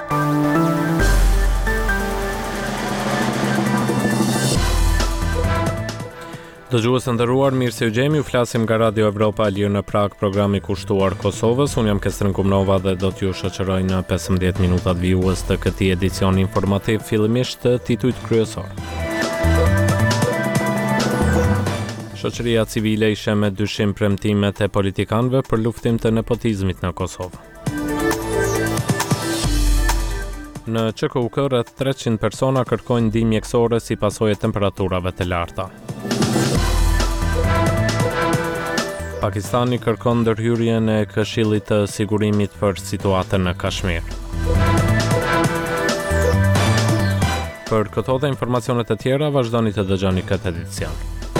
Dëgjues të nderuar, mirë se u gjemi, u flasim nga Radio Evropa e Lirë në Prag, programi kushtuar Kosovës. Unë jam Kestrin Kumnova dhe do t'ju shoqëroj në 15 minutat vijues të këtij edicion informativ, fillimisht të titujt kryesor. Shoqëria civile ishe me dyshim premtimet e politikanëve për luftim të nepotizmit në Kosovë. Në QKUK rreth 300 persona kërkojnë ndihmë mjekësore si pasojë e temperaturave të larta. Pakistani kërkon ndërhyrjen e Këshillit të Sigurimit për situatën në Kashmir. Për këto dhe informacionet e tjera, vazhdoni të dëgjoni këtë edicion.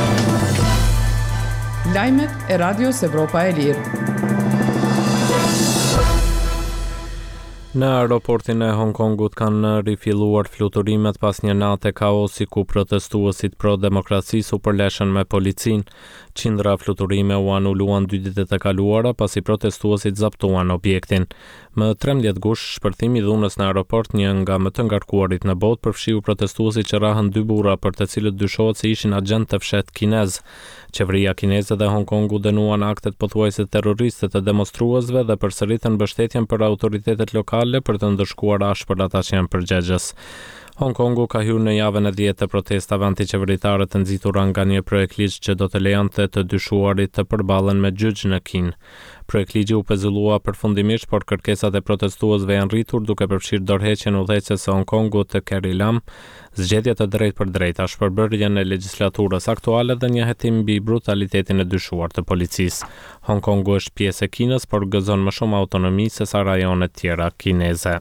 Lajmet e Radios Evropa e Lirë. Në aeroportin e Hong Kongut kanë rifilluar fluturimet pas një nate kaosi ku protestuesit pro-demokracisë u përleshën me policinë. Qindra fluturime u anuluan 2 ditët e kaluara pasi protestuesit zaptuan objektin. Më 13 gush, shpërthimi i dhunës në aeroport, një nga më të ngarkuarit në botë, përfshiu protestuesit që rahën 2 burra për të cilët dyshohet se ishin agjent të fshet kinez. Qeveria kineze dhe Hong Kongu dënuan aktet pothuajse terroriste të demonstruesve dhe përsëritën mbështetjen për autoritetet lokale për të ndëshkuar ashpër ata që janë përgjegjës. Hong Kongu ka hyrë në javën e 10 të protestave antiqeveritare të nxitura nga një projektligj që do të lejonte të dyshuarit të përballen me gjyq në Kinë. Projektligji u pezullua përfundimisht, por kërkesat e protestuesve janë rritur duke përfshirë dorëheqjen udhëheqës së Hong Kongut të Carrie Lam, zgjedhje të drejtë, ashpërbërjen e legjislaturës aktuale dhe një hetim mbi brutalitetin e dyshuar të policisë. Hong Kongu është pjesë e Kinës, por gëzon më shumë autonomi se sa rajonet tjera kineze.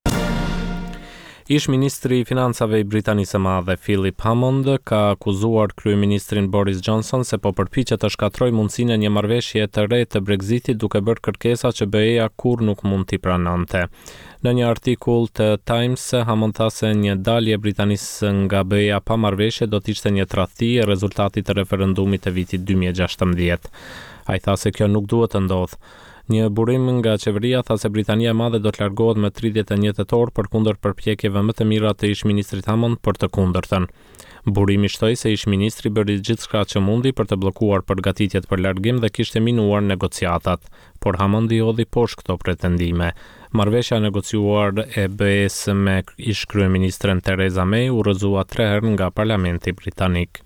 Ish ministri i financave i Britanisë së Madhe Philip Hammond ka akuzuar kryeministrin Boris Johnson se po përpiqet të shkatrojë mundësinë e një marrëveshje të re të Brexitit duke bërë kërkesa që BE-ja kurrë nuk mund t'i pranonte. Në një artikull të Times, Hammond tha se një dalje e Britanisë nga BE-ja pa marrëveshje do të ishte një tradhti e rezultatit të referendumit të vitit 2016. Ai tha se kjo nuk duhet të ndodhë. Një burim nga qeveria tha se Britania e Madhe do të largohet me 31 tetor përkundër përpjekjeve më të mira të ish-ministrit Hammond për të kundërtën. Burimi shtoi se ish-ministri bëri gjithçka që mundi për të bllokuar përgatitjet për largim dhe kishte minuar negociatat, por Hammond i hodhi poshtë këto pretendime. Marrëveshja e negociuar e BE-s me ish-kryeministren Theresa May u rrëzua 3 herë nga Parlamenti britanik.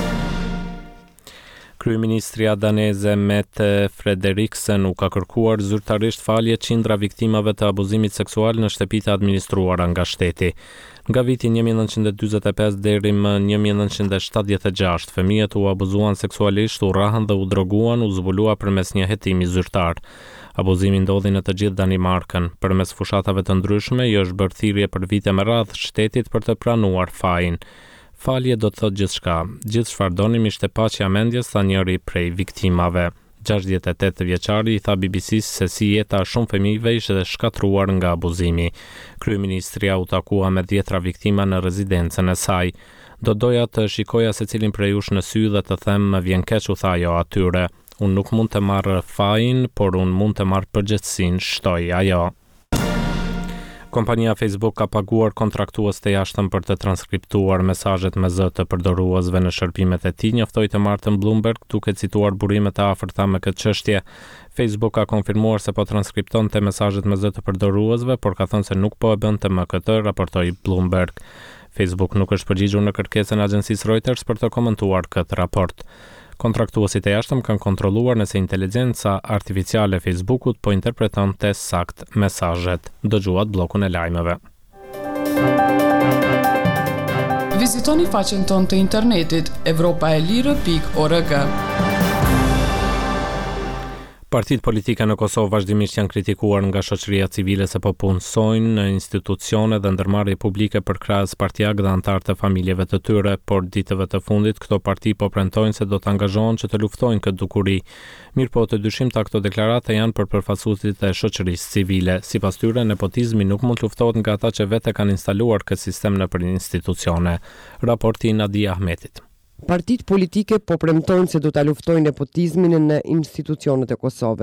Kryeministria daneze Mette Frederiksen u ka kërkuar zyrtarisht falje qindra viktimave të abuzimit seksual në shtëpitë administruara nga shteti. Nga viti 1945 deri më 1976, fëmijët u abuzuan seksualisht, u rrahën dhe u droguan, u zbulua përmes një hetimi zyrtar. Abuzimi ndodhi në të gjithë Danimarkën. Përmes fushatave të ndryshme, i është bërë thirrje për vite me radhë shtetit për të pranuar fajin. Falje do të thotë gjithçka. Gjithë çfarë donim ishte paqja mendjes, tha njëri prej viktimave. 68 vjeçari i tha BBC-s se si jeta shumë fëmijëve ishte shkatruar nga abuzimi. Kryeministria u takua me 10 viktima në rezidencën e saj. Do doja të shikoja secilin prej jush në sy dhe të them më vjen keq, u tha ajo atyre. Unë nuk mund të marr fajin, por unë mund të marr përgjegjësinë, shtoi ajo. Kompania Facebook ka paguar kontraktues të jashtëm për të transkriptuar mesazhet me zë të përdoruesve në shërbimet e tij, njoftoi të martën Bloomberg duke cituar burimet e afërta me këtë çështje. Facebook ka konfirmuar se po transkriptonte mesazhet me zë të përdoruesve, por ka thënë se nuk po e bënte më këtë, raportoi Bloomberg. Facebook nuk është përgjigjur në kërkesën e agjencisë Reuters për të komentuar këtë raport. Kontraktuesit e jashtëm kanë kontrolluar nëse inteligjenca artificiale e Facebookut po interpretonte sakt mesazhet. Dëgjuat bllokun e lajmeve. Vizitoni faqen tonë të internetit evropaelire.org. Partitë politike në Kosovë vazhdimisht janë kritikuar nga shoqëria civile se po punësojnë në institucione dhe ndërmarrje publike për krahas partijak dhe anëtar të familjeve të tyre, por ditëve të fundit këto parti po premtojnë se do të angazhohen që të luftojnë këtë dukuri. Mirëpo të dyshimta këto deklarate janë për përfaqësuesit e shoqërisë civile. Sipas tyre, nepotizmi nuk mund të luftohet nga ata që vetë kanë instaluar këtë sistem nëpër institucione. Raporti Nadia Ahmetit. Partitë politike po premtojnë se do ta luftojnë nepotizmin në institucionet e Kosovës.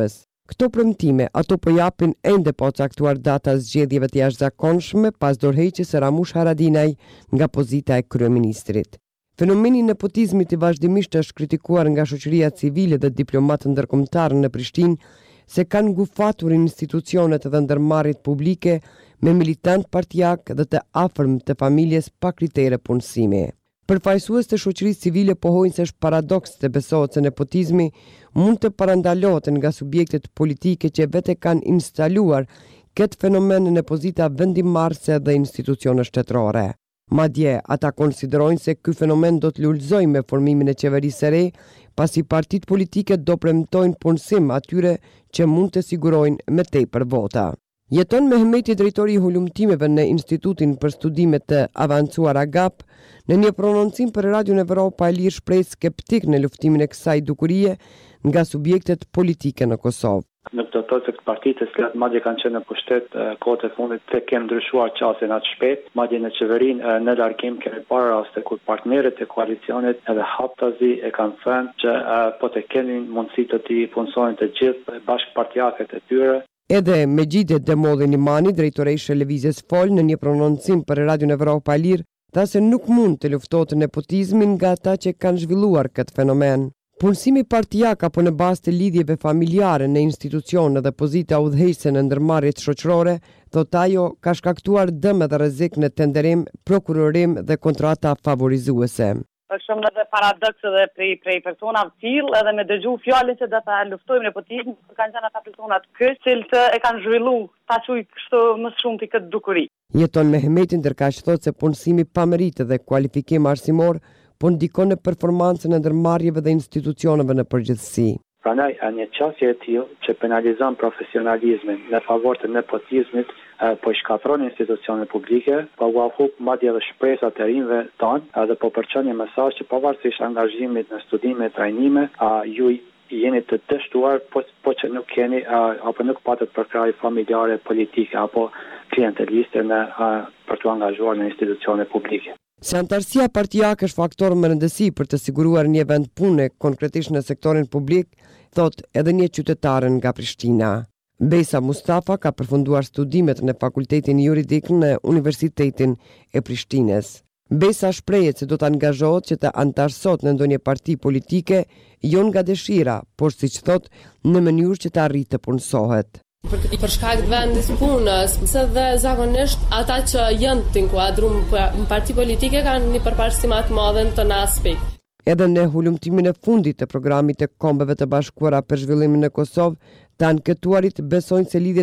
Këto premtime ato po japin ende pa caktuar data zgjedhjeve të jashtëzakonshme pas dorëheqjes së Ramush Haradinaj nga pozita e kryeministrit. Fenomeni i nepotizmit i vazhdimisht është kritikuar nga shoqëria civile dhe diplomatë ndërkombëtarë në Prishtinë se kanë ngufatur institucionet dhe ndërmarrjet publike me militant partijak dhe të afërm të familjes pa kritere punësimi. Përfaqësues të shoqërisë civile pohojnë se është paradoks të besohet se nepotizmi mund të parandalohet nga subjektet politike që vetë kanë instaluar këtë fenomen në pozita vendimmarrëse dhe institucione shtetërore. Madje ata konsiderojnë se ky fenomen do të lullëzojë me formimin e qeverisë së re, pasi partitë politike do premtojnë punësim atyre që mund të sigurojnë me tepër vota. Jeton Mehmeti, drejtori i hulumtimeve në Institutin për Studime të Avancuara GAP, në një prononcim për Radion Evropa e Lirë shpreh skeptik në luftimin e kësaj dukurie nga subjektet politike në Kosovë. Në këtë thotë se partitë që madje kanë qenë në pushtet kohët e fundit të kemë ndryshuar qasjen atë shpejt, madje në qeverinë në largim kemi parë raste kur partnerët e koalicionit edhe haptazi e kanë thënë që po të kenin mundësi të punësojnë të gjithë bashkëpartijakët e tyre. Edhe Megjide Demodhin Imani, drejtoresha e Lëvizjes Fol, në një prononcim për Radion Evropa e Lirë, tha se nuk mund të luftohet nepotizmin nga ata që kanë zhvilluar këtë fenomen. Punësimi partijak apo në bazë të lidhjeve familjare në institucione dhe pozita udhëheqëse në ndërmarrjet shoqërore, thotë ajo ka shkaktuar dëm dhe rrezik në tenderim, prokurorim dhe kontrata favorizuese. Është shumë edhe paradoks edhe prej personave tillë edhe me dëgju fjalën se do ta luftojmë nepotizmin, kanë qenë ata persona të cilët e kanë zhvilluar ta çuj kështu më shumë ti këtë dukuri. Jeton Mehmeti, ndërkaq thotë se punësimi pa meritë dhe kualifikim arsimor po ndikon në performancën e ndërmarrjeve dhe institucioneve në përgjithësi. Prandaj, një qasje e tillë që penalizon profesionalizmin në favor të nepotizmit, po i shkatron institucionet publike, po u afuk madje edhe shpresat e rinjve tanë, dhe po përçon një mesazh që pavarësisht angazhimit në studime e trajnime, ju jeni të dështuar, po që nuk keni apo nuk patët përkrahje familjare, politike apo klienteliste për të angazhuar në institucione publike. Se antarësia partijake është faktor më rëndësi për të siguruar një vend pune konkretisht në sektorin publik, thot edhe një qytetare nga Prishtina. Besa Mustafa ka përfunduar studimet në Fakultetin Juridik në Universitetin e Prishtinës. Besa shprehet se do të angazhohet që të antarësot në ndonjë parti politike, jo nga dëshira, por siç thot, në mënyrë që të arrijë të punësohet. Për shkak të vendit punës, se dhe zakonisht ata që janë të inkuadruar në parti politike kanë një përparësi më të madhe në të aspekt. Edhe në hulumtimin e fundit të programit të Kombeve të Bashkuara për zhvillimin në Kosovë, të ankettuarit besojnë se lidhjet